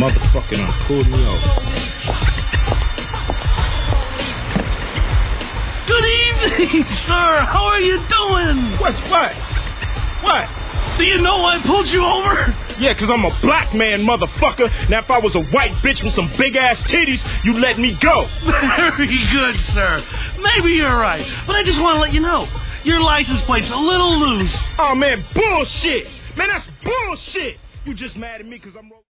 motherfucker done pulled me over. Good evening, sir. How are you doing? What? Do you know I pulled you over? Yeah, 'cause I'm a black man, motherfucker. Now, if I was a white bitch with some big-ass titties, you'd let me go. Very good, sir. Maybe you're right, but I just want to let you know, your license plate's a little loose. Oh, man, bullshit. Man, that's bullshit. You just mad at me 'cause I'm...